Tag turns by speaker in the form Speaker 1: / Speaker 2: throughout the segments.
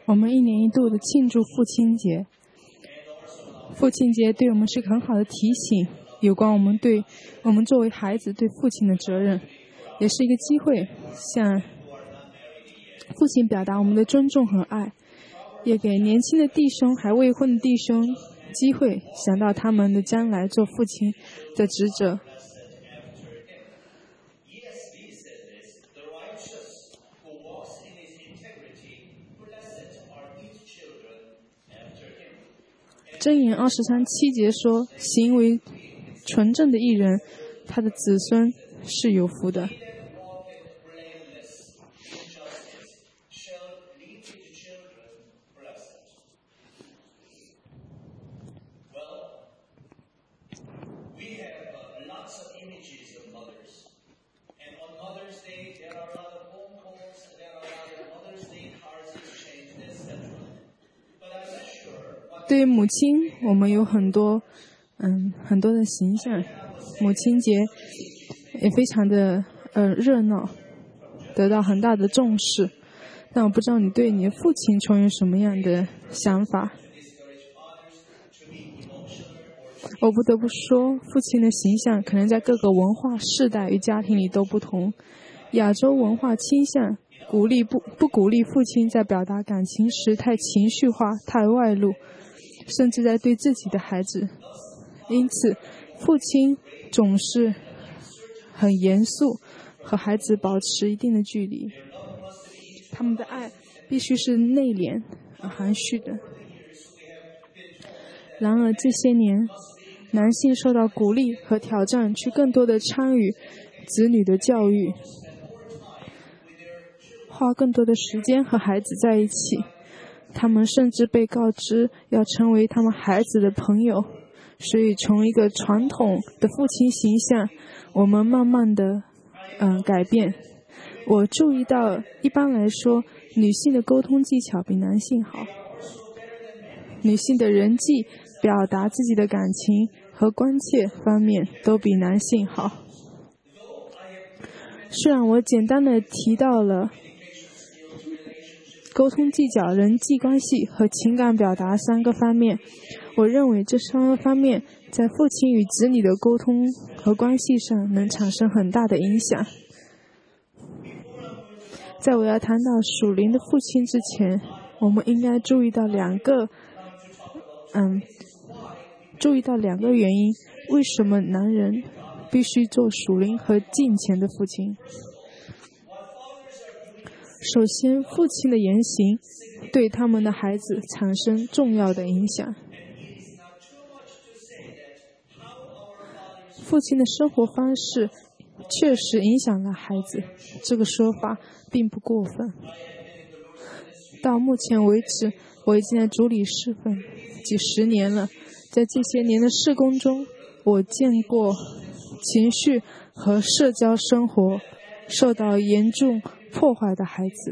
Speaker 1: 我们一年一度的庆祝父亲节。父亲节对我们是个很好的提醒，有关我们作为孩子对父亲的责任，也是一个机会向父亲表达我们的尊重和爱，也给年轻的弟兄还未婚的弟兄机会想到他们的将来做父亲的职责。箴言23:7节说，行为纯正的义人，他的子孙是有福的。对于母亲，我们有很多的形象。母亲节也非常的热闹，得到很大的重视。但我不知道你对你的父亲存有什么样的想法。我不得不说，父亲的形象可能在各个文化、世代与家庭里都不同。亚洲文化倾向不鼓励父亲在表达感情时太情绪化、太外露，甚至在对自己的孩子。因此，父亲总是很严肃，和孩子保持一定的距离。他们的爱必须是内敛而含蓄的。然而这些年，男性受到鼓励和挑战，去更多的参与子女的教育，花更多的时间和孩子在一起。他们甚至被告知要成为他们孩子的朋友。所以从一个传统的父亲形象，我们慢慢的改变。我注意到，一般来说，女性的沟通技巧比男性好。女性的人际表达自己的感情和关切方面都比男性好。虽然我简单的提到了沟通技巧、人际关系和情感表达3个方面，我认为这3个方面在父亲与子女的沟通和关系上能产生很大的影响。在我要谈到属灵的父亲之前，我们应该注意到两个原因，为什么男人必须做属灵和敬虔的父亲。首先，父亲的言行对他们的孩子产生重要的影响。父亲的生活方式确实影响了孩子，这个说法并不过分。到目前为止，我已经在主里侍奉几十年了。在这些年的事工中，我见过情绪和社交生活受到严重破坏的孩子。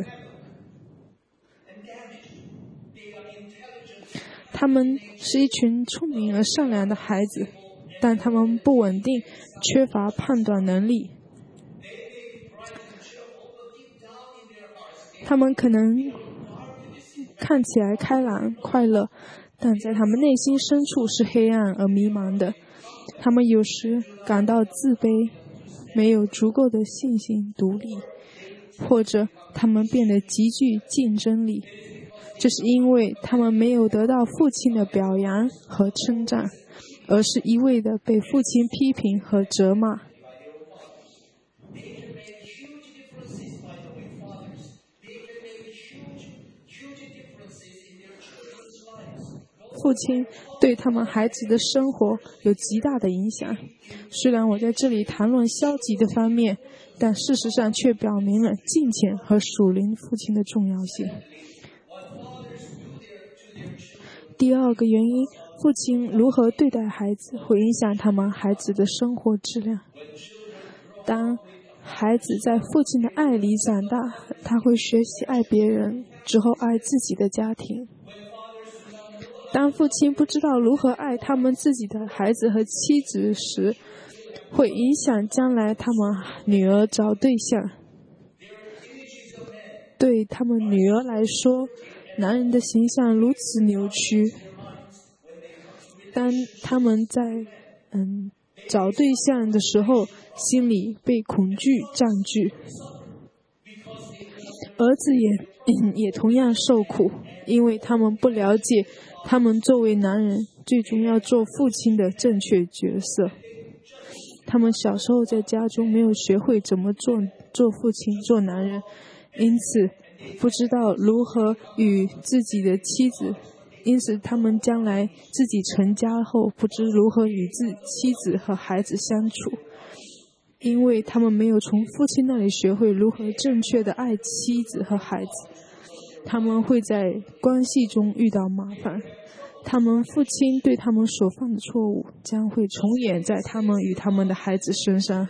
Speaker 1: 他们是一群聪明而善良的孩子，但他们不稳定，缺乏判断能力。他们可能看起来开朗快乐，但在他们内心深处是黑暗而迷茫的。他们有时感到自卑，没有足够的信心独立，或者他们变得极具竞争力。这是因为他们没有得到父亲的表扬和称赞，而是一味地被父亲批评和责骂。父亲对他们孩子的生活有极大的影响。虽然我在这里谈论消极的方面，但事实上却表明了敬虔和属灵父亲的重要性。第二个原因，父亲如何对待孩子会影响他们孩子的生活质量。当孩子在父亲的爱里长大，他会学习爱别人，之后爱自己的家庭。当父亲不知道如何爱他们自己的孩子和妻子时，会影响将来他们女儿找对象。对他们女儿来说， 男人的形象如此扭曲，当他们在找对象的时候，心里被恐惧占据。儿子也同样受苦，因为他们不了解他们作为男人最终要做父亲的正确角色。他们小时候在家中没有学会怎么做父亲、做男人，因此不知道如何与自己的妻子，因此他们将来自己成家后不知如何与妻子和孩子相处，因为他们没有从父亲那里学会如何正确的爱妻子和孩子，他们会在关系中遇到麻烦。他们父亲对他们所犯的错误将会重演在他们与他们的孩子身上。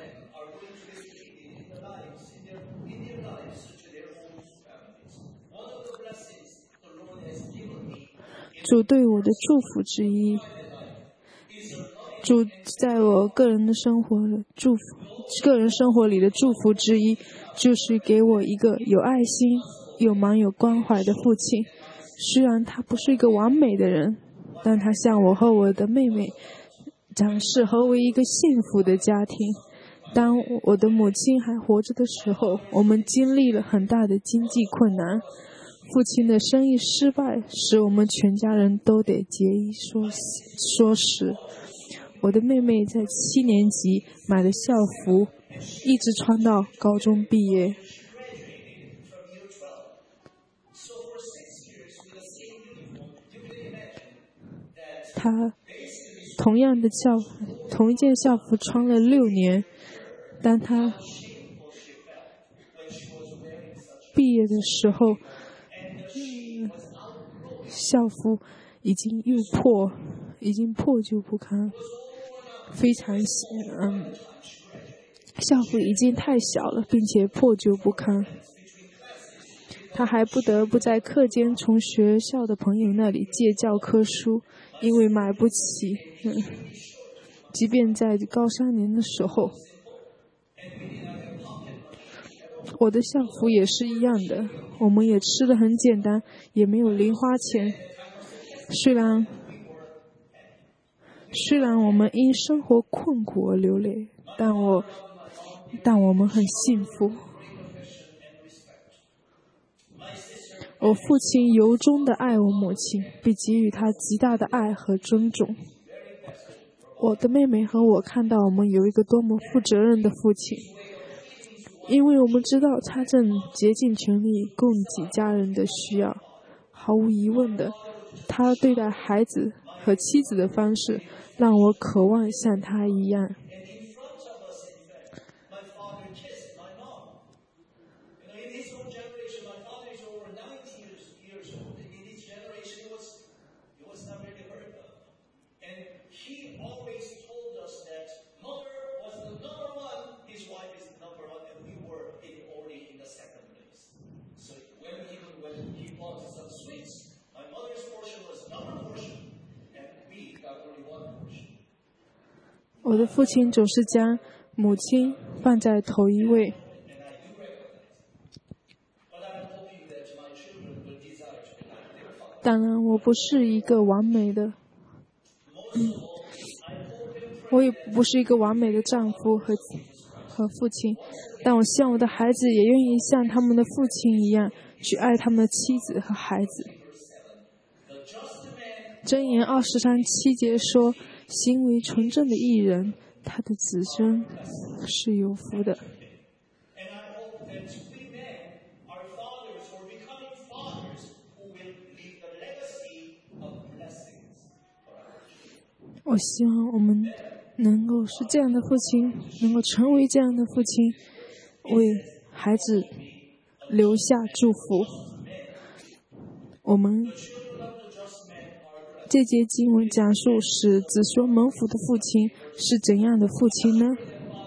Speaker 1: 主对我的祝福之一，主在我个人生活里的祝福之一，就是给我一个有爱心又满有关怀的父亲。虽然他不是一个完美的人，但他向我和我的妹妹展示何为一个幸福的家庭。当我的母亲还活着的时候，我们经历了很大的经济困难。父亲的生意失败，使我们全家人都得节衣缩食。我的妹妹在7年级买了校服，一直穿到高中毕业。她同一件校服穿了6年，当她毕业的时候，校服已经破旧不堪，非常校服已经太小了，并且破旧不堪。他还不得不在课间从学校的朋友那里借教科书，因为买不起。即便在高3年的时候，我的校服也是一样的。我们也吃得很简单，也没有零花钱。虽然我们因生活困苦而流泪，但我们很幸福。我父亲由衷地爱我母亲，并给予她极大的爱和尊重。我的妹妹和我看到我们有一个多么负责任的父亲，因为我们知道他正竭尽全力供给家人的需要。毫无疑问的，他对待孩子和妻子的方式让我渴望像他一样。我的父亲总是将母亲放在头一位。当然，我不是一个完美的，我也不是一个完美的丈夫和父亲，但我希望我的孩子也愿意像他们的父亲一样去爱他们的妻子和孩子。箴言23:7节说，行为纯正的义人，他的子孙是有福的。我希望我们能够是这样的父亲，能够成为这样的父亲，为孩子留下祝福。我们这节经文讲述使子孙蒙福的父亲是怎样的父亲呢？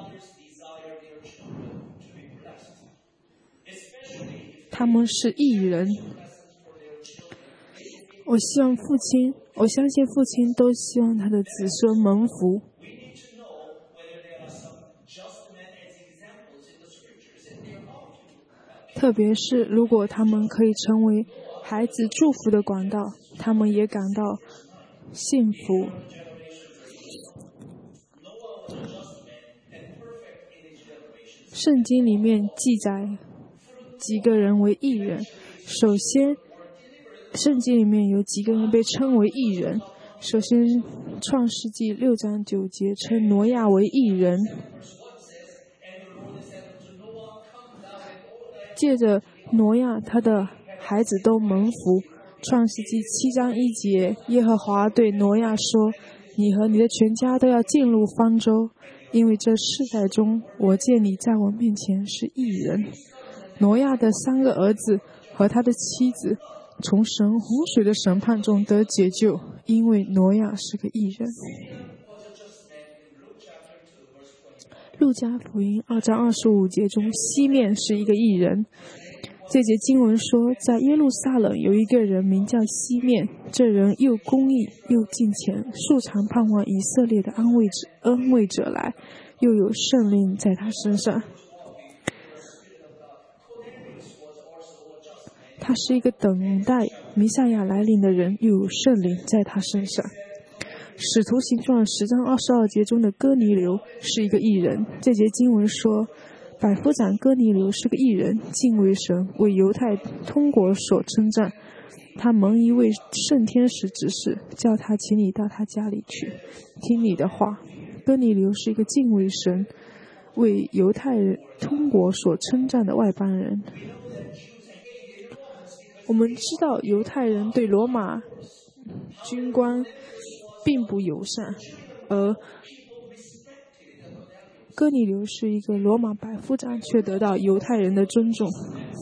Speaker 1: 他们是义人。我相信父亲都希望他的子孙蒙福。特别是如果他们可以成为孩子祝福的管道，他们也感到幸福。圣经里面记载几个人为义人。首先，圣经里面有几个人被称为义人。首先，创世纪6章9节称挪亚为义人。借着挪亚，他的孩子都蒙福。创世纪7章1节，耶和华对挪亚说：“你和你的全家都要进入方舟，因为这世代中，我见你在我面前是义人。”挪亚的3个儿子和他的妻子从神洪水的审判中得解救，因为挪亚是个义人。路加福音2章25节中，西面是一个义人。这节经文说，在耶路撒冷有一个人名叫西面，这人又公义又敬虔，素常盼望以色列的安慰者来，又有圣灵在他身上。他是一个等待弥赛亚来临的人，又有圣灵在他身上。使徒行传10章22节中的哥尼流是一个义人。这节经文说，百夫长哥尼流是个义人，敬畏神，为犹太通国所称赞。他蒙一位圣天使指示，叫他请你到他家里去，听你的话。哥尼流是一个敬畏神，为犹太通国所称赞的外邦人。我们知道犹太人对罗马军官并不友善，而哥尼流是一个罗马百夫长，却得到犹太人的尊重。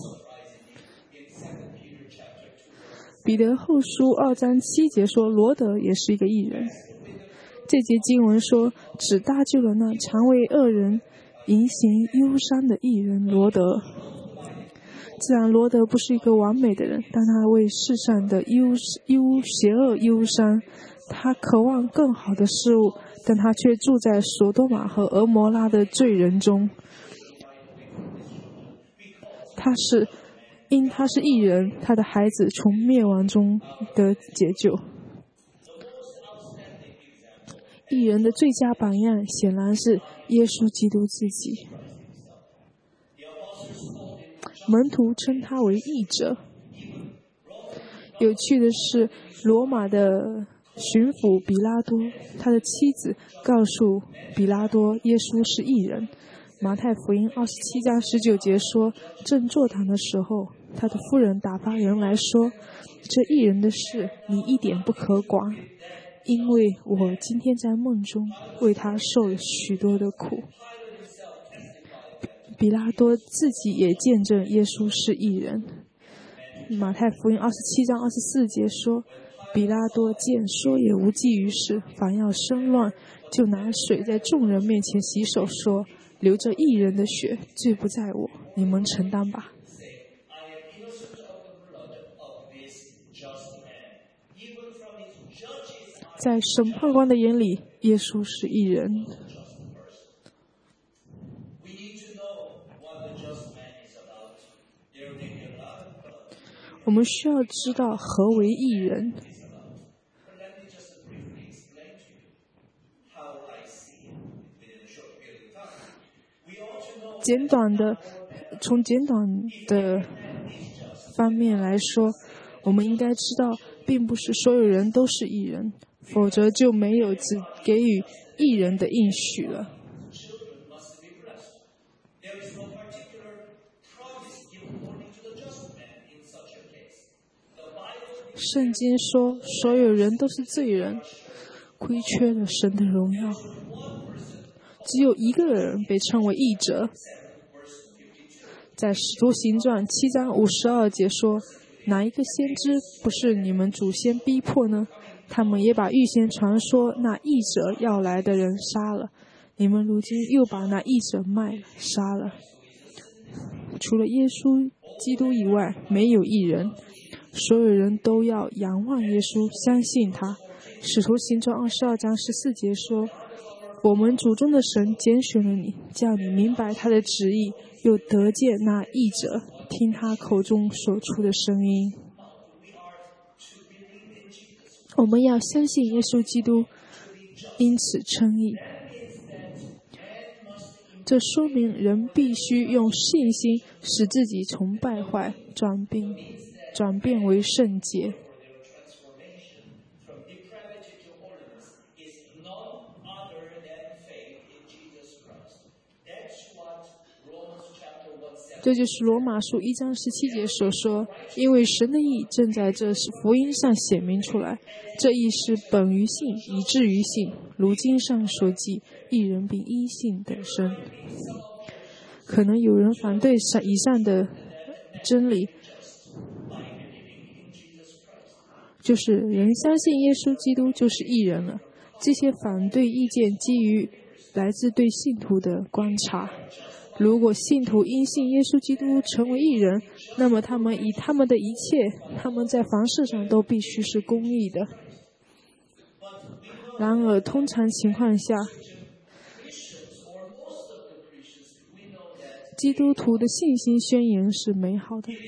Speaker 1: 彼得后书2章7节说，罗德也是一个义人。这节经文说，只搭救了那常为恶人迎行忧伤的义人罗德。自然罗德不是一个完美的人，但他为世上的邪恶忧伤，他渴望更好的事物，但他却住在索多玛和俄摩拉的罪人中。因他是义人，他的孩子从灭亡中得解救。义人的最佳榜样显然是耶稣基督自己。门徒称他为义者。有趣的是，罗马的巡抚比拉多，他的妻子告诉比拉多耶稣是义人。马太福音27章19节说，正坐堂的时候，他的夫人打发人来说，这义人的事你一点不可管，因为我今天在梦中为他受了许多的苦。比拉多自己也见证耶稣是义人。马太福音27章24节说，比拉多见说也无济于事，反要生乱，就拿水在众人面前洗手，说，流着义人的血，罪不在我，你们承担吧。在审判官的眼里，耶稣是义人。我们需要知道何为义人。从简短的方面来说，我们应该知道，并不是所有人都是义人，否则就没有只给予义人的应许了。圣经说，所有人都是罪人，亏缺了神的荣耀。只有一个人被称为义者。在使徒行传7章52节说，哪一个先知不是你们祖先逼迫呢？他们也把预先传说那义者要来的人杀了，你们如今又把那义者卖了杀了。除了耶稣基督以外，没有义人。所有人都要仰望耶稣，相信他。使徒行传22章14节说，我们祖宗的神拣选了你，叫你明白他的旨意，又得见那义者，听他口中所出的声音。 我们要相信耶稣基督，因此称义。这说明人必须用信心使自己从败坏转变为圣洁。这就是罗马书1章17节所说，因为神的义正在这福音上显明出来，这义是本于信，以至于信，如经上所记，义人并因信得生。可能有人反对以上的真理，就是人相信耶稣基督就是义人了。这些反对意见基于来自对信徒的观察。如果信徒因信耶稣基督成为义人，那么他们以他们的一切，他们在凡事上都必须是公义的。然而，通常情况下，基督徒的信心宣言是美好的，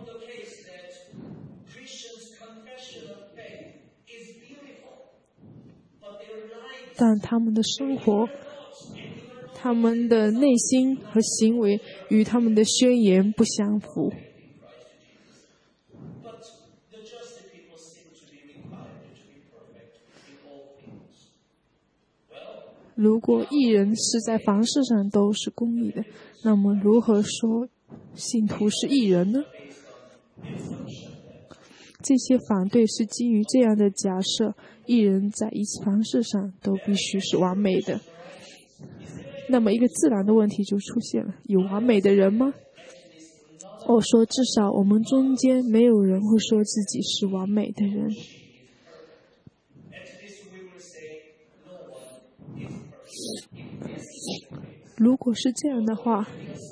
Speaker 1: 但他们的生活、他们的内心和行为与他们的宣言不相符。如果义人是在凡事上都是公义的，那么如何说信徒是义人呢？这些反对是基于这样的假设：义人在凡事上都必须是完美的。那么一个自然的问题就出现了：有完美的人吗？我说，至少我们中间没有人会说自己是完美的人。如果是这样的话，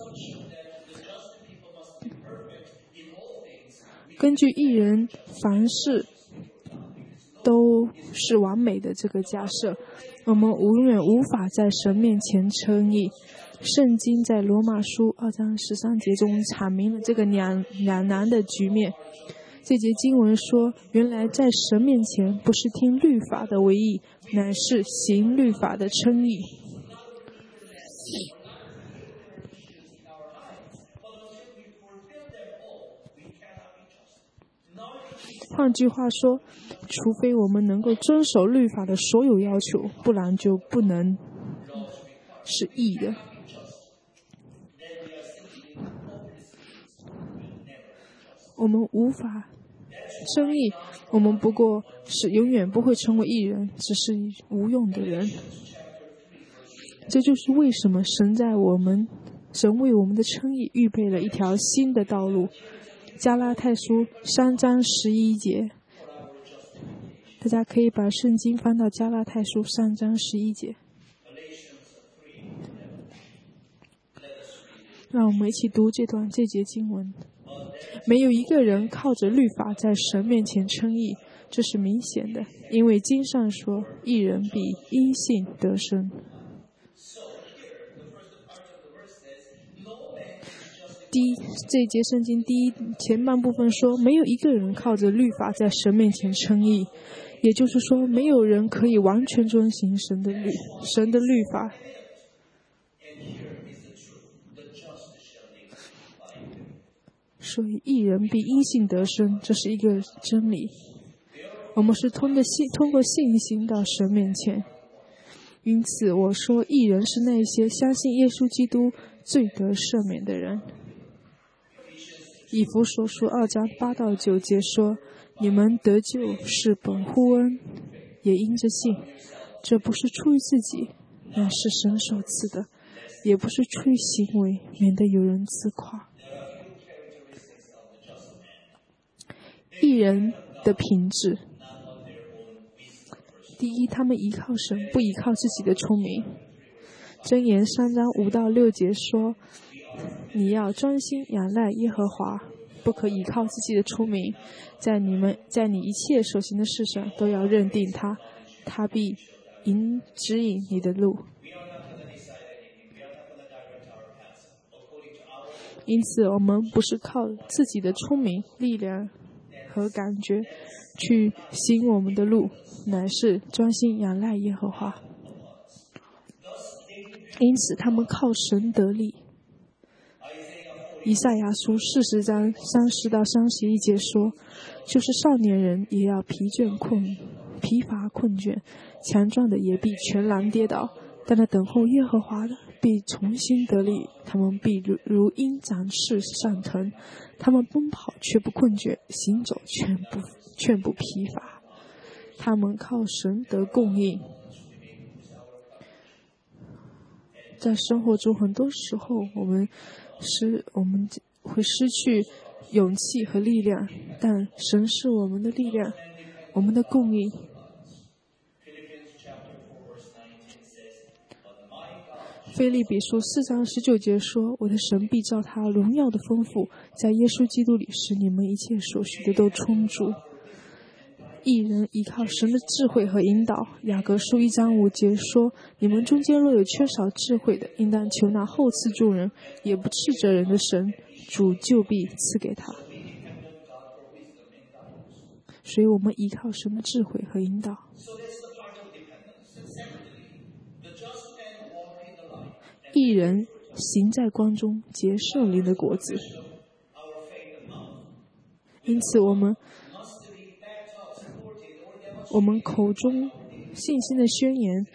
Speaker 1: 根据义人凡事都是完美的这个假设，我们永远无法在神面前称义。圣经在罗马书2章13节中阐明了这个两难的局面。这节经文说，原来在神面前不是听律法的为义，乃是行律法的称义。换句话说，除非我们能够遵守律法的所有要求，不然就不能是义的。我们无法称义，我们不过是永远不会成为义人，只是无用的人。这就是为什么神为我们的称义预备了一条新的道路。加拉太书3章11节，大家可以把圣经翻到加拉太书3章11节。让我们一起读这节经文。没有一个人靠着律法在神面前称义，这是明显的，因为经上说，义人必因信得生。这节圣经前半部分说，没有一个人靠着律法在神面前称义，也就是说，没有人可以完全遵行神的律法。所以义人必因信得生，这是一个真理。我们是通过信心到神面前。因此我说，义人是那些相信耶稣基督罪得赦免的人。以弗所书2章8到9节说，你们得救是本乎恩，也因着信。这不是出于自己，乃是神所赐的，也不是出于行为，免得有人自夸。义人的品质，第一，他们依靠神，不依靠自己的聪明。箴言3章5到6节说，你要专心仰赖耶和华，不可依靠自己的聪明，在你一切所行的事上都要认定他，他必指引你的路。因此我们不是靠自己的聪明、力量和感觉去行我们的路，乃是专心仰赖耶和华。因此他们靠神得力。以赛亚书40章30到31节说，就是少年人也要疲乏困倦，强壮的也必全然跌倒，但那等候耶和华的必重新得力，他们必如鹰展翅上腾，他们奔跑却不困倦，行走却不疲乏，他们靠神得供应。在生活中很多时候我们会失去勇气和力量，但神是我们的力量，我们的供应。腓立比书4章19节说，我的神必照他荣耀的丰富，在耶稣基督里使你们一切所需的都充足。义人依靠神的智慧和引导。雅各书1章5节说，你们中间若有缺少智慧的，应当求那厚赐助人也不斥责人的神，主就必赐给他。所以我们依靠神的智慧和引导。义人行在光中，结圣灵的果子。因此我们口中信心的宣言，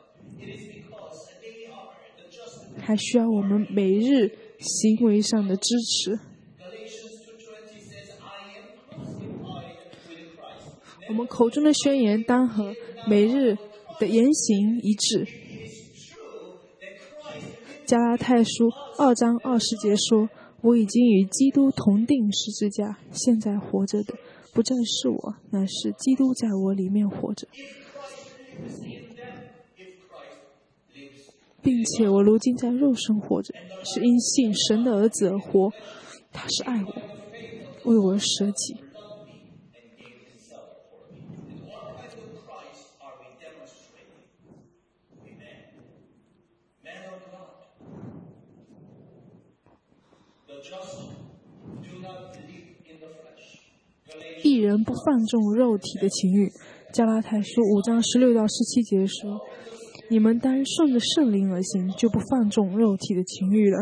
Speaker 1: 还需要我们每日行为上的支持。我们口中的宣言当和每日的言行一致。加拉太书2章20节说，我已经与基督同定十字架，现在活着的不再是我，乃是基督在我里面活着，并且我如今在肉身活着，是因信神的儿子而活。他是爱我，为我舍己。义人不放纵肉体的情欲。加拉太书5章16到17节说，你们当顺着圣灵而行，就不放纵肉体的情欲了。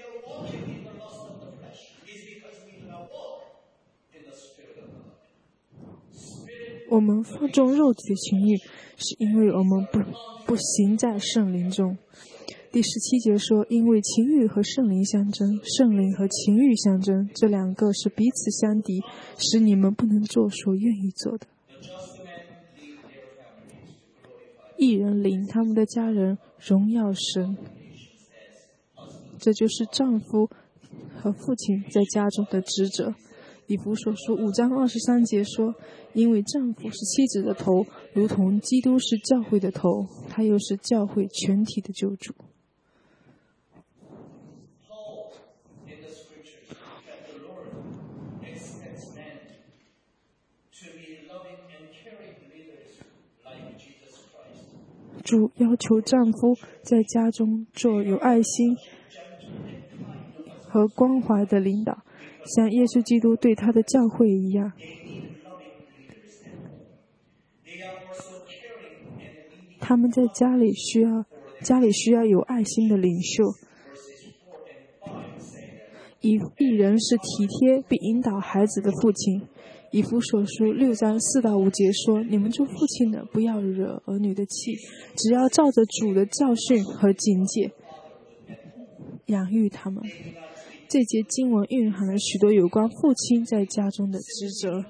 Speaker 1: 我们放纵肉体的情欲，是因为我们不行在圣灵中。第17节说，因为情欲和圣灵相争，圣灵和情欲相争，这两个是彼此相敌，使你们不能做所愿意做的。义人领他们的家人荣耀神，这就是丈夫和父亲在家中的职责。以弗所书5章23节说，因为丈夫是妻子的头，如同基督是教会的头，他又是教会全体的救主。主要求丈夫在家中做有爱心和关怀的领导，像耶稣基督对他的教会一样。他们在家里需要有爱心的领袖。义人是体贴并引导孩子的父亲。以弗所书6章4到5节说，你们做父亲的不要惹儿女的气，只要照着主的教训和警戒养育他们。这节经文蕴含了许多有关父亲在家中的职责。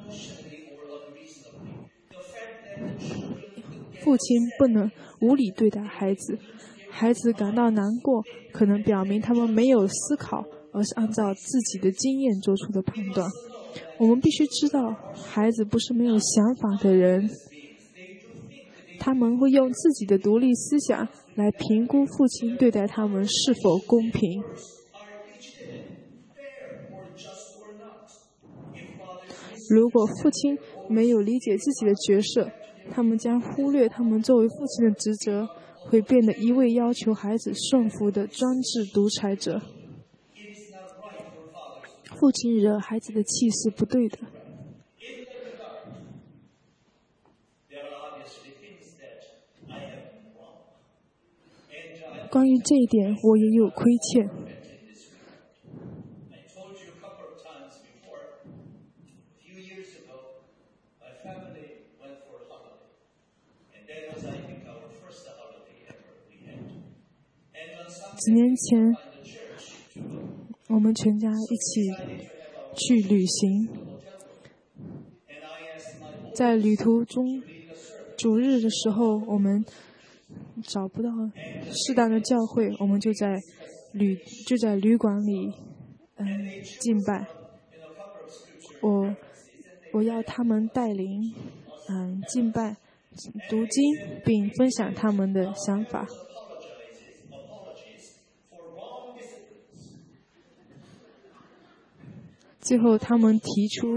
Speaker 1: 父亲不能无理对待孩子，孩子感到难过，可能表明他们没有思考，而是按照自己的经验做出的判断。我们必须知道，孩子不是没有想法的人，他们会用自己的独立思想来评估父亲对待他们是否公平。如果父亲没有理解自己的角色，他们将忽略他们作为父亲的职责，会变得一味要求孩子顺服的专制独裁者。父亲惹孩子的气是不对的。 关于这一点，我也有亏欠。几年前，我们全家一起去旅行，在旅途中，主日的时候，我们找不到适当的教会，我们就在旅馆里敬拜。我要他们带领敬拜、读经，并分享他们的想法。最后，他们提出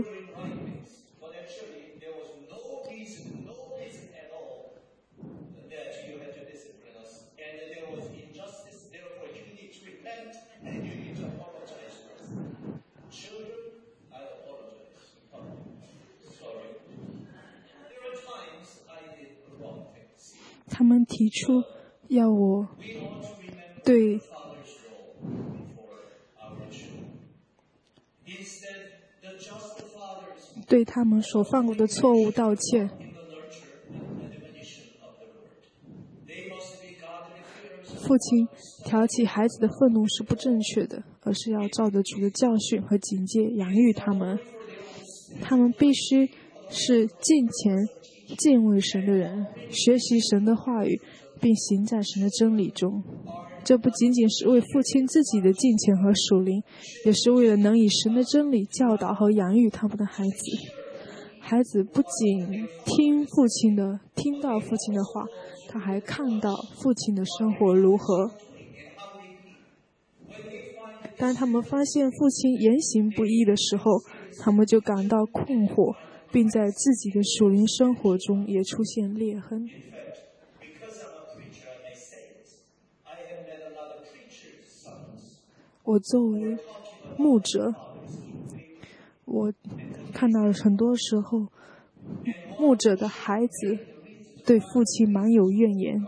Speaker 1: 要我对他们所犯过的错误道歉。父亲挑起孩子的愤怒是不正确的，而是要照着主的教训和警戒养育他们。他们必须是敬虔、敬畏神的人，学习神的话语，并行在神的真理中。这不仅仅是为父亲自己的敬虔和属灵，也是为了能以神的真理教导和养育他们的孩子。孩子不仅听到父亲的话，他还看到父亲的生活如何。当他们发现父亲言行不一的时候，他们就感到困惑，并在自己的属灵生活中也出现裂痕。我作为牧者，我看到很多时候，牧者的孩子对父亲蛮有怨言。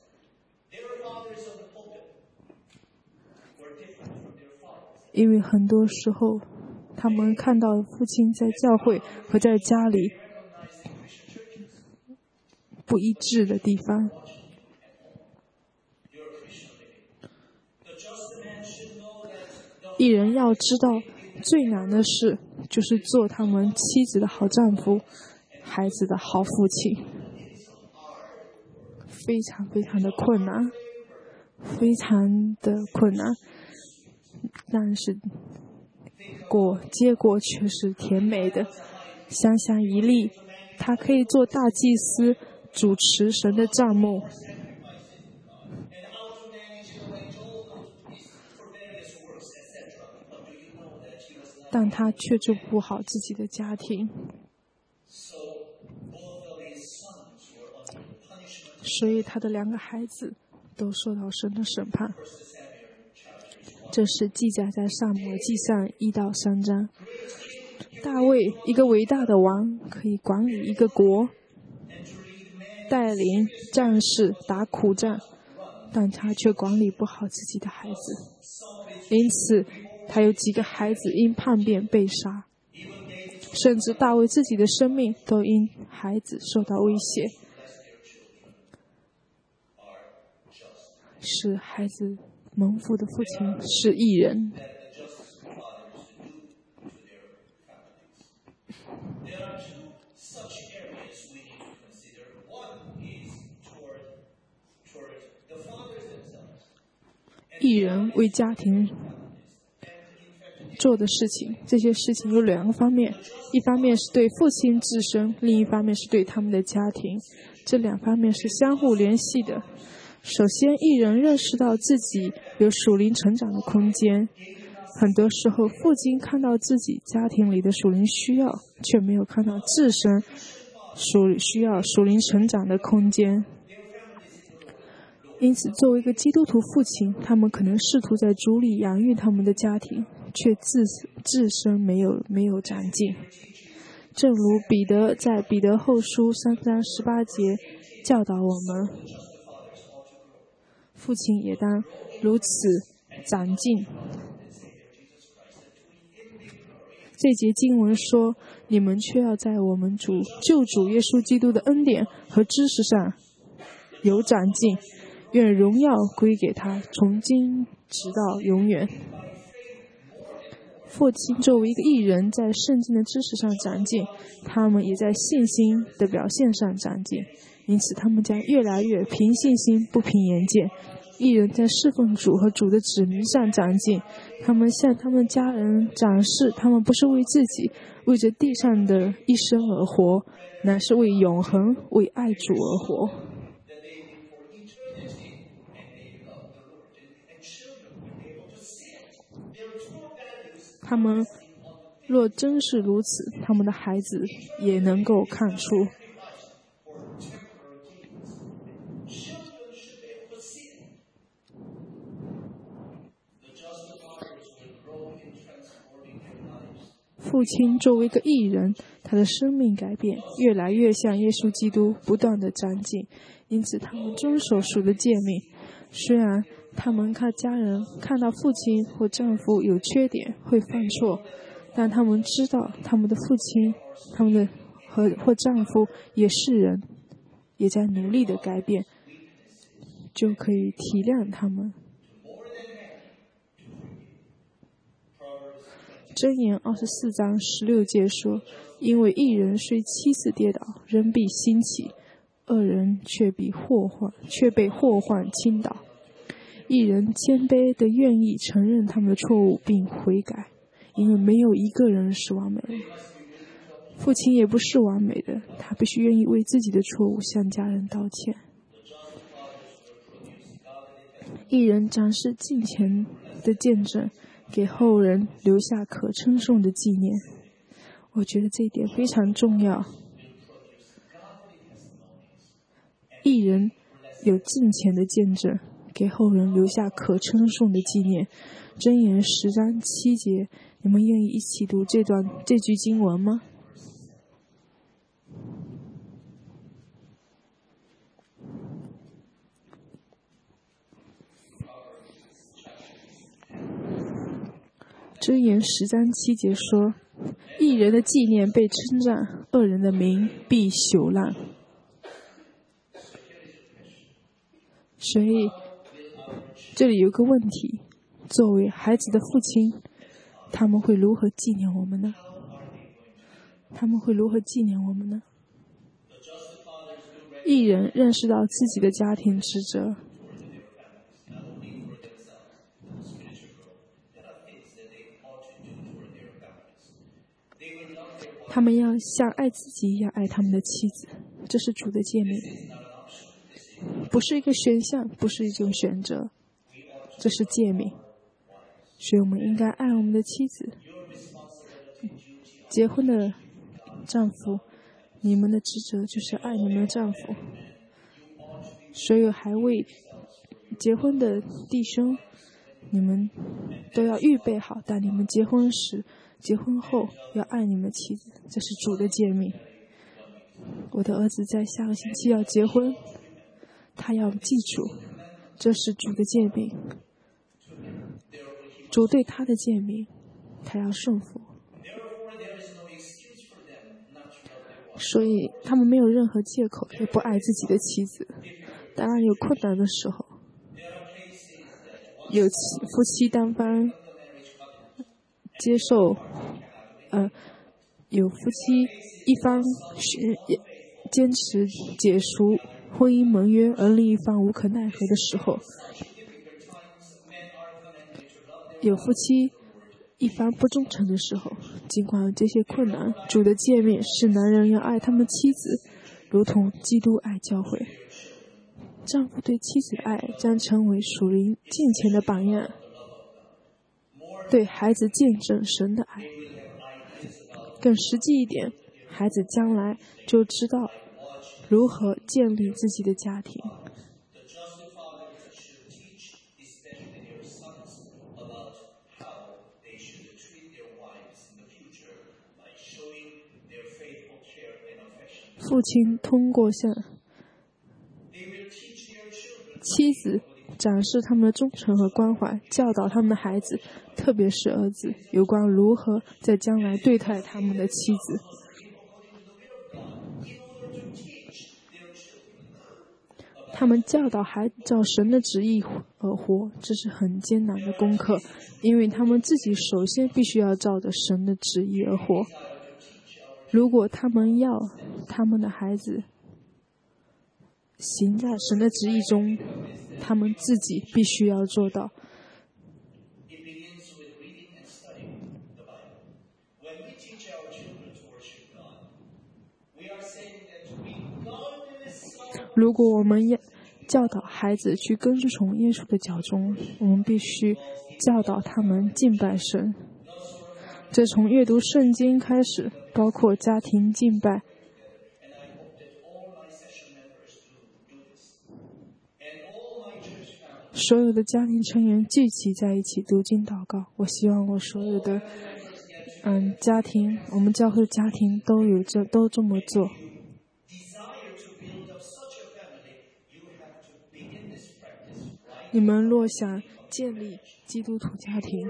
Speaker 1: 因为很多时候，他们看到父亲在教会和在家里不一致的地方。一人要知道，最难的事就是做他们妻子的好丈夫，孩子的好父亲，非常非常的困难，非常的困难。但是结果却是甜美的。想想以利，他可以做大祭司，主持神的帐幕，但他却做不好自己的家庭。所以他的2个孩子都受到神的审判。这是记载在撒母耳记上1到3章。大卫，一个伟大的王，可以管理一个国，带领战士打苦战，但他却管理不好自己的孩子，因此他有几个孩子因叛变被杀，甚至大卫自己的生命都因孩子受到威胁，使孩子蒙福的父亲是义人。义人为家庭做的事情，这些事情有2个方面，一方面是对父亲自身，另一方面是对他们的家庭，这2方面是相互联系的。首先，义人认识到自己有属灵成长的空间。很多时候，父亲看到自己家庭里的属灵需要，却没有看到自身需要属灵成长的空间。因此，作为一个基督徒父亲，他们可能试图在主里养育他们的家庭，却自身没有长进。正如彼得在彼得后书3章18节教导我们： 父亲也当如此长进。这节经文说，你们却要在我们救主耶稣基督的恩典和知识上有长进，愿荣耀归给他，从今直到永远。父亲作为一个义人，在圣经的知识上长进，他们也在信心的表现上长进，因此他们将越来越凭信心，不凭眼见。义人在侍奉主和主的指明上长进，他们向他们家人展示，他们不是为自己，为着地上的一生而活，乃是为永恒，为爱主而活。他们若真是如此，他们的孩子也能够看出。父亲作为一个义人，他的生命改变，越来越像耶稣基督，不断的长进。因此，他们遵守主的诫命。虽然他们家人看到父亲或丈夫有缺点，会犯错，但他们知道他们的父亲、他们的或丈夫也是人，也在努力的改变，就可以体谅他们。箴言24章16节说：“因为一人虽7次跌倒，仍必兴起；恶人却被祸患倾倒。”一人谦卑的愿意承认他们的错误并悔改，因为没有一个人是完美的。父亲也不是完美的，他必须愿意为自己的错误向家人道歉。一人展示敬虔的见证，给后人留下可称颂的纪念。我觉得这一点非常重要。一人有敬虔的见证，给后人留下可称颂的纪念。箴言10章7节，你们愿意一起读这句经文吗？箴言10章7节说：“义人的纪念被称赞，恶人的名必朽烂。”所以这里有个问题，作为孩子的父亲，他们会如何纪念我们呢？义人认识到自己的家庭职责，他们要像爱自己一样爱他们的妻子，这是主的诫命，不是一个选项，不是一种选择，这是诫命。所以我们应该爱我们的妻子。结婚的丈夫，你们的职责就是爱你们的丈夫。所有还未结婚的弟兄，你们都要预备好，当你们结婚后要爱你们的妻子，这是主的诫命。我的儿子在下个星期要结婚，他要记住，这是主的诫命，主对他的诫命，他要顺服。所以他们没有任何借口，也不爱自己的妻子。当然有困难的时候，有夫妻单方接受，有夫妻一方坚持解除婚姻盟约，而另一方无可奈何的时候，有夫妻一方不忠诚的时候，尽管有这些困难，主的诫命是男人要爱他们妻子，如同基督爱教会。丈夫对妻子的爱将成为属灵敬虔的榜样，对孩子见证神的爱。更实际一点，孩子将来就知道如何建立自己的家庭。父亲通过向妻子展示他们的忠诚和关怀，教导他们的孩子，特别是儿子，有关如何在将来对待他们的妻子。他们教导孩子照神的旨意而活，这是很艰难的功课，因为他们自己首先必须要照着神的旨意而活。如果他们要他们的孩子行在神的旨意中，他们自己必须要做到。如果我们要教导孩子去跟从耶稣的脚踪，我们必须教导他们敬拜神。这从阅读圣经开始，包括家庭敬拜。所有的家庭成员聚集在一起读经祷告。我希望我所有的家庭，我们教会的家庭都这么做。你们若想建立基督徒家庭，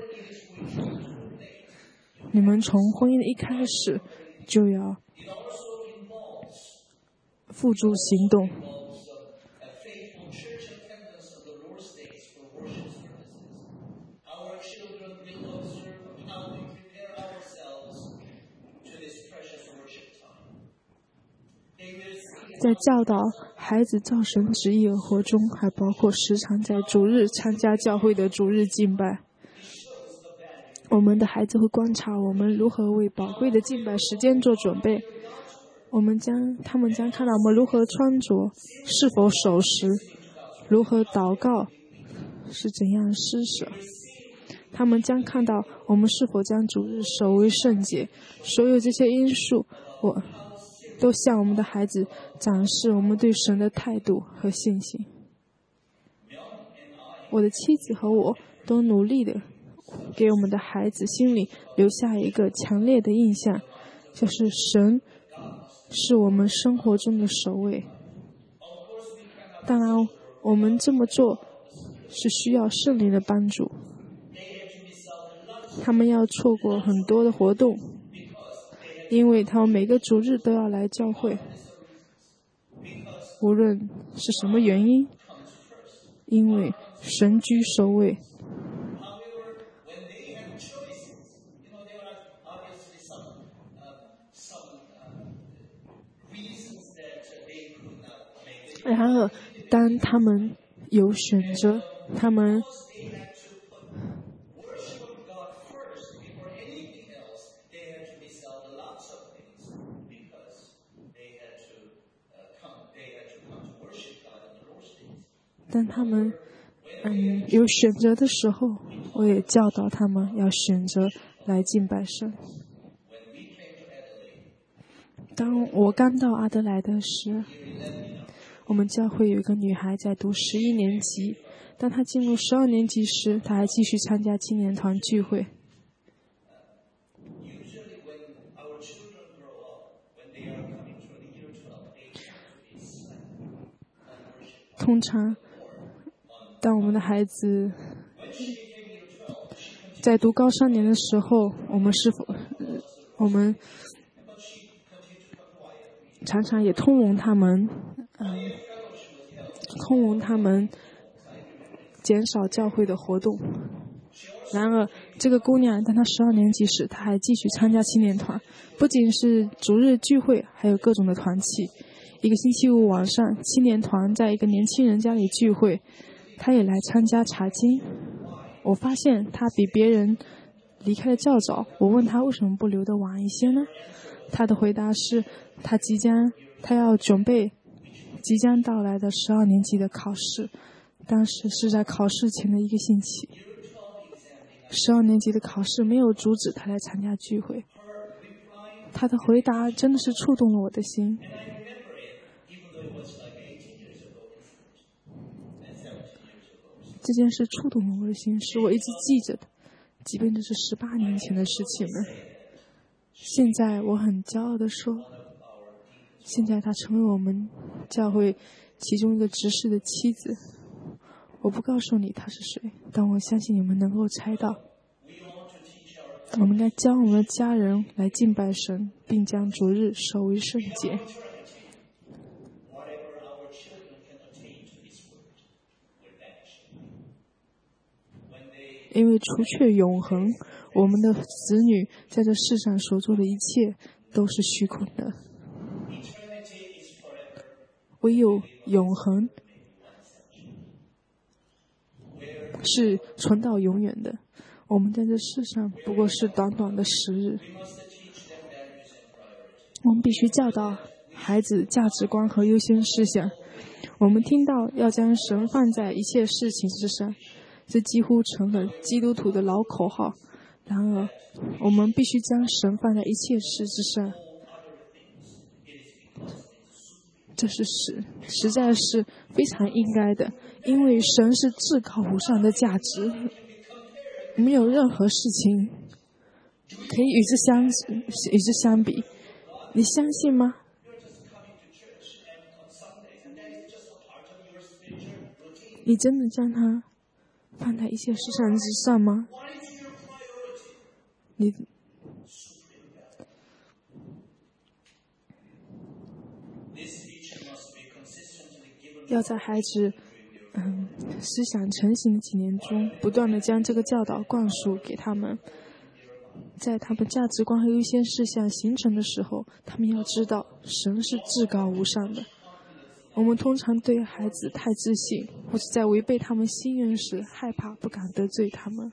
Speaker 1: 你们从婚姻的一开始就要付诸行动。在教导孩子照神旨意而活中，还包括时常在主日参加教会的主日敬拜。我们的孩子会观察我们如何为宝贵的敬拜时间做准备。他们将看到我们如何穿着，是否守时，如何祷告，是怎样施舍。他们将看到我们是否将主日守为圣洁。所有这些因素，都向我们的孩子展示我们对神的态度和信心。我的妻子和我都努力的给我们的孩子心里留下一个强烈的印象，就是神是我们生活中的首位。当然，我们这么做是需要圣灵的帮助。他们要错过很多的活动，因为他们每个主日都要来教会，无论是什么原因，因为神居首位。然而，当他们有选择，他们有选择的时候，我也教导他们要选择来敬拜神。当我刚到阿德莱德时，我们教会有一个女孩在读11年级。当她进入12年级时，她还继续参加青年团聚会。通常，当我们的孩子在读高3年的时候，我们常常也通融他们减少教会的活动。然而，这个姑娘当她12年级时，她还继续参加青年团，不仅是主日聚会，还有各种的团契。一个星期五晚上，青年团在一个年轻人家里聚会，她也来参加查经。我发现她比别人离开的较早。我问她为什么不留得晚一些呢？她的回答是，她要准备即将到来的12年级的考试。当时是在考试前的一个星期。12年级的考试没有阻止她来参加聚会。她的回答真的是触动了我的心。这件事触动了我的心，是我一直记着的，即便这是18年前的事情了。现在我很骄傲地说，现在她成为我们教会其中一个执事的妻子。 我不告诉你他是谁，但我相信你们能够猜到。我们应该教我们的家人来敬拜神，并将主日守为圣洁。因为除却永恒，我们的子女在这世上所做的一切都是虚空的。唯有永恒是存到永远的。我们在这世上不过是短短的10日。我们必须教导孩子价值观和优先事项。我们听到要将神放在一切事情之上，这几乎成了基督徒的老口号。然而，我们必须将神放在一切事之上。这是实在是非常应该的，因为神是至高无上的价值，没有任何事情可以与之相比。你相信吗？你真的将它放在一切事上之上吗？你要在孩子思想成型的几年中，不断地将这个教导灌输给他们。在他们价值观和优先事项形成的时候，他们要知道神是至高无上的。我们通常对孩子太自信，或者在违背他们心愿时害怕不敢得罪他们。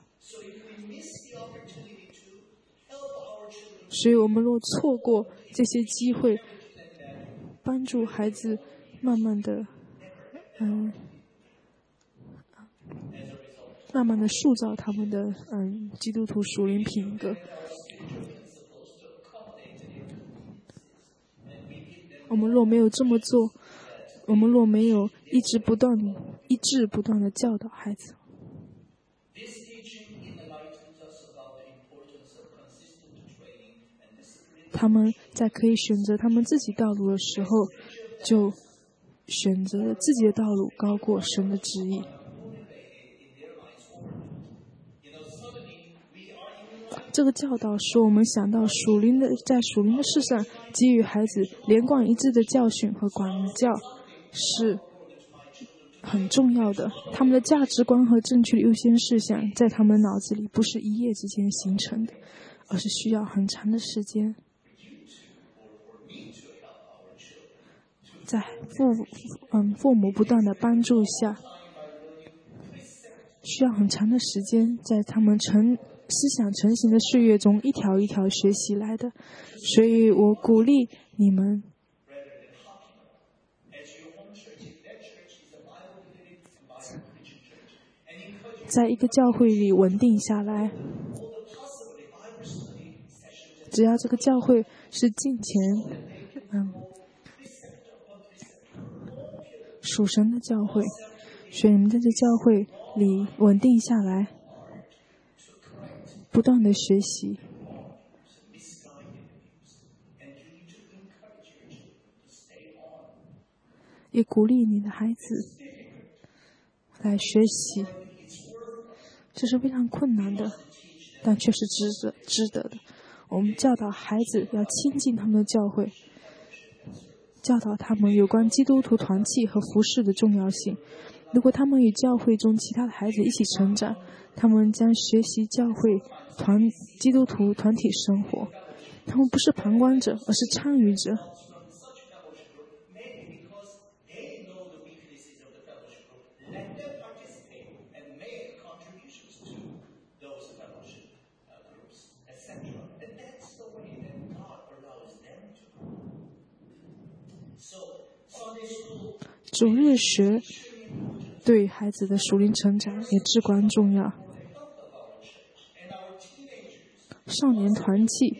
Speaker 1: 所以我们若错过这些机会，帮助孩子慢慢的塑造他们的基督徒属灵品格。我们若没有这么做，我们若没有一直不断的教导孩子，他们在可以选择他们自己道路的时候，就选择了自己的道路高过神的旨意。这个教导使我们想到在属灵的事上给予孩子连贯一致的教训和管教是很重要的。他们的价值观和正确的优先事项在他们脑子里不是一夜之间形成的，而是需要很长的时间。在父母不断的帮助下，需要很长的时间，在他们思想成型的岁月中一条一条学习来的。所以我鼓励你们在一个教会里稳定下来。只要这个教会是敬虔属神的教会，所以你们在这教会里稳定下来，不断的学习，也鼓励你的孩子来学习。这是非常困难的，但却是值得的。我们教导孩子要亲近他们的教会，教导他们有关基督徒团契和服事的重要性。如果他们与教会中其他的孩子一起成长，他们将学习教会基督徒团体生活。他们不是旁观者，而是参与者。主日学对孩子的属灵成长也至关重要。少年团契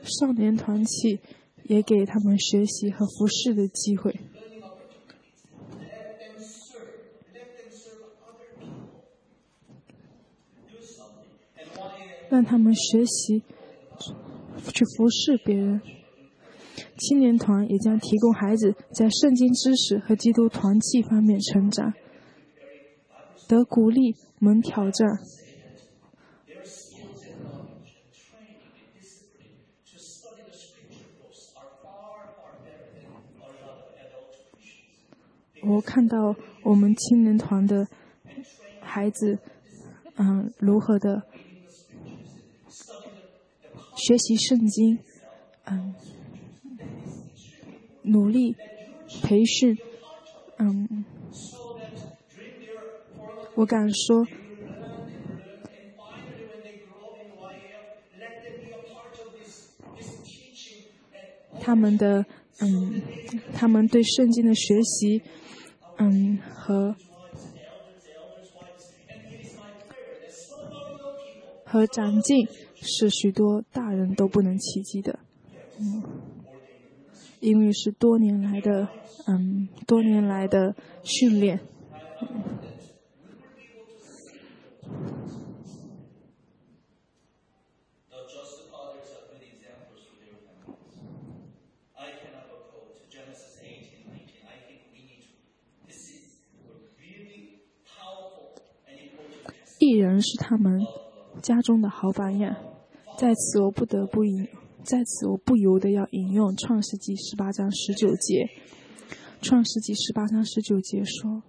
Speaker 1: 少年团契也给他们学习和服侍的机会。让他们学习去服侍别人。青年团也将提供孩子在圣经知识和基督团契方面成长，得鼓励，蒙挑战。我看到我们青年团的孩子，如何的学习圣经，努力培训，我敢说，他们对圣经的学习，和长进是许多大人都不能企及的，因为是多年来的训练。艺人是他们家中的好榜样。在此我不由得要引用创世纪18章19节。创世纪18章19节说：“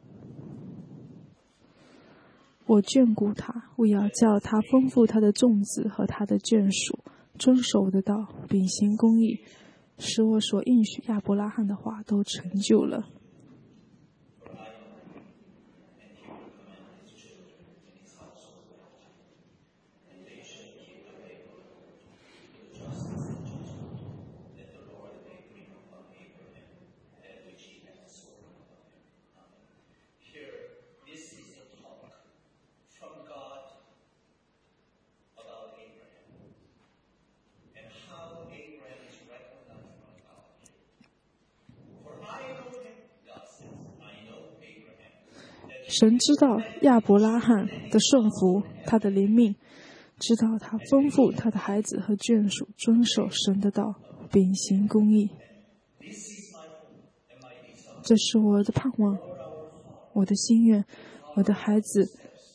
Speaker 1: 我眷顾他，我要叫他丰富他的种子和他的眷属，遵守我的道，秉行公义，使我所应许亚伯拉罕的话都成就了。”神知道亚伯拉罕的顺服，他的灵命，知道他丰富他的孩子和眷属，遵守神的道，秉行公义。这是我的盼望，我的心愿，我的孩子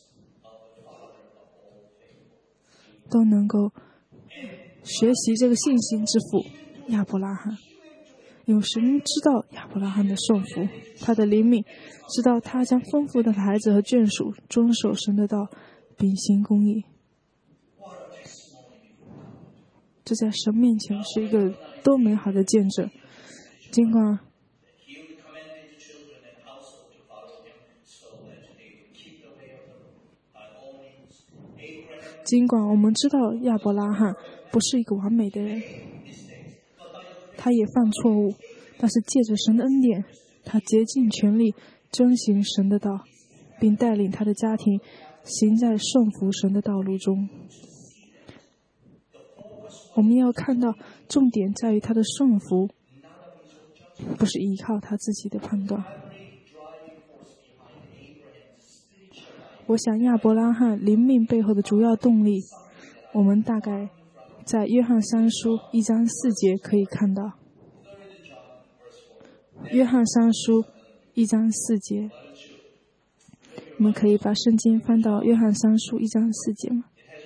Speaker 1: 都能够学习这个信心之父亚伯拉罕。有神知道亚伯拉罕的顺服，他的灵命，知道他将丰富他的孩子和眷属，遵守神的道，秉行公义。这在神面前是一个多美好的见证。尽管我们知道亚伯拉罕不是一个完美的人，他也犯错误，但是借着神的恩典，他竭尽全力遵行神的道，并带领他的家庭行在顺服神的道路中。我们要看到重点在于他的顺服，不是依靠他自己的判断。我想亚伯拉罕灵命背后的主要动力，我们大概在约翰三书1章4节可以看到。约翰三书1章4节，我们可以把圣经翻到约翰三书1章4节吗？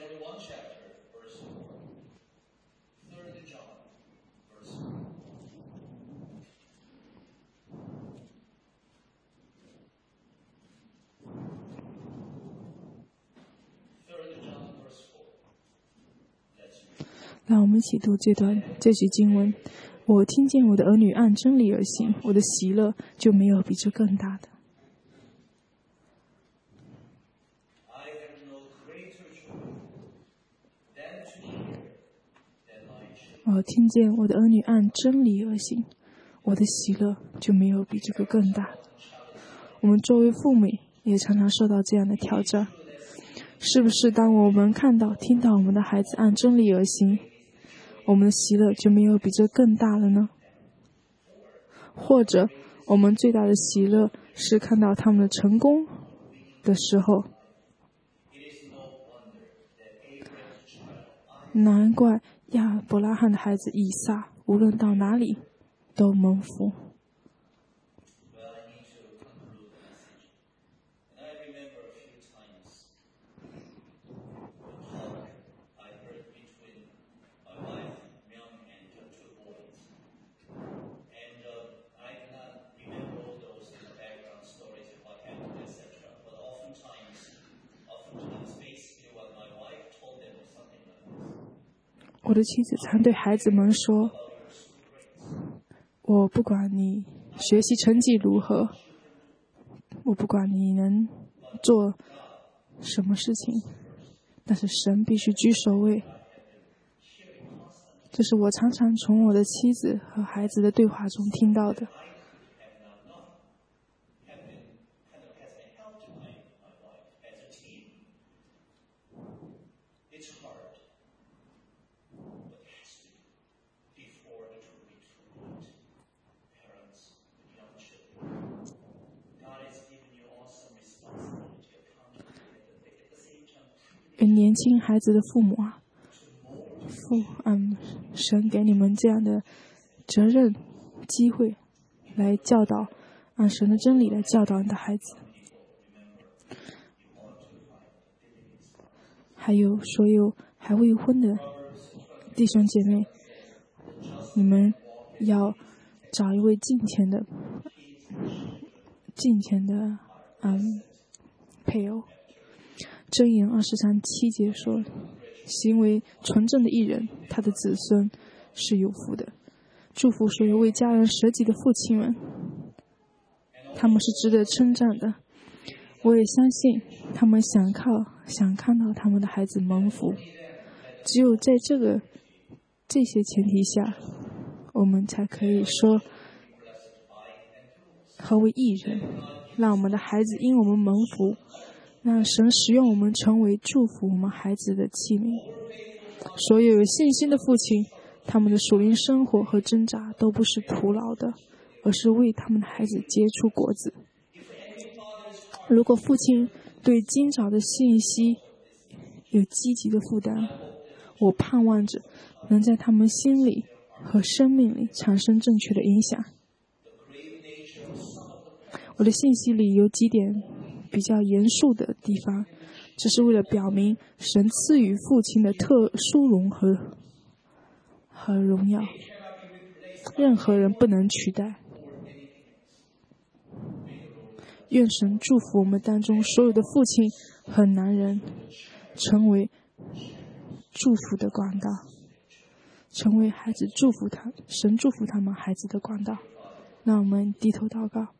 Speaker 1: 让我们一起读这句经文。我听见我的儿女按真理而行，我的喜乐就没有比这更大的。我听见我的儿女按真理而行，我的喜乐就没有比这个更大的。我们作为父母也常常受到这样的挑战，是不是当我们看到听到我们的孩子按真理而行， 我们的喜乐就没有比这更大了呢？或者我们最大的喜乐是看到他们的成功的时候？难怪亚伯拉罕的孩子以撒无论到哪里都蒙福。我的妻子常对孩子们说，我不管你学习成绩如何，我不管你能做什么事情，但是神必须居首位。这是我常常从我的妻子和孩子的对话中听到的。年轻孩子的父母啊，神给你们这样的责任、机会，来教导，按神的真理来教导你的孩子。还有所有还未婚的弟兄姐妹，你们要找一位敬虔的配偶。箴言23:7节说，行为纯正的义人，他的子孙是有福的。祝福所有为家人舍己的父亲们，他们是值得称赞的。我也相信他们想看到他们的孩子蒙福。只有在这些前提下，我们才可以说何为义人，让我们的孩子因我们蒙福，让神使用我们成为祝福我们孩子的器皿。所有有信心的父亲，他们的属灵生活和挣扎都不是徒劳的，而是为他们的孩子结出果子。如果父亲对今早的信息有积极的负担，我盼望着能在他们心里和生命里产生正确的影响。我的信息里有几点比较严肃的地方，这是为了表明神赐予父亲的特殊荣和荣耀，任何人不能取代。愿神祝福我们当中所有的父亲和男人，成为祝福的管道，成为孩子神祝福他们孩子的管道。让我们低头祷告。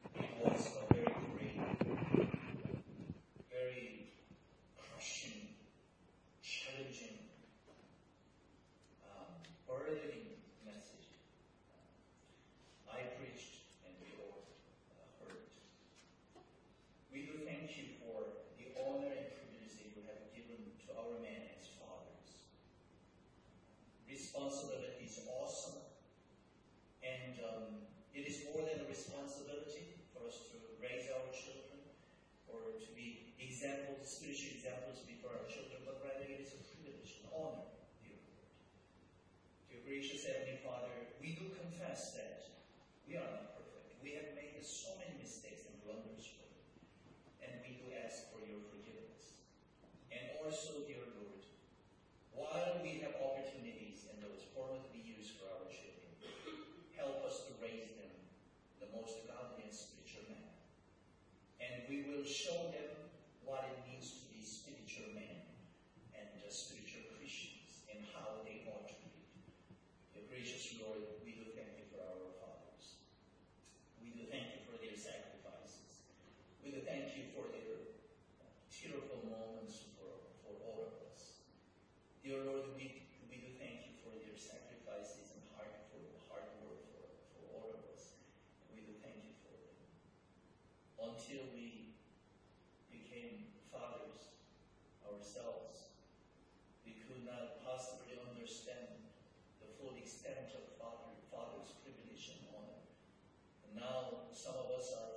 Speaker 2: Responsibility is awesome, and it is more than a responsibility for us to raise our children or to be examples, spiritual examples before our children, but rather it is a privilege, an honor, dear Lord. Dear gracious Heavenly Father, we do confess that we are not perfect. We have made so many mistakes and blunders, Lord, and we do ask for your forgiveness. And also, dear Lord, while we have opportunities in those formative years for our children, help us to raise them the most godly and spiritual manner. And we will show them what it means to be spiritual men and spiritual Christians and how they ought to be. The gracious Lord, we do thank you for our fathers. We do thank you for their sacrifices. We do thank you for their tearful moments for all of us. Dear Lord, we do thank you for their sacrifices and hard work for all of us. We do thank you for them. Until we became fathers ourselves, we could not possibly understand full extent of father's privilege and honor. And now some of us are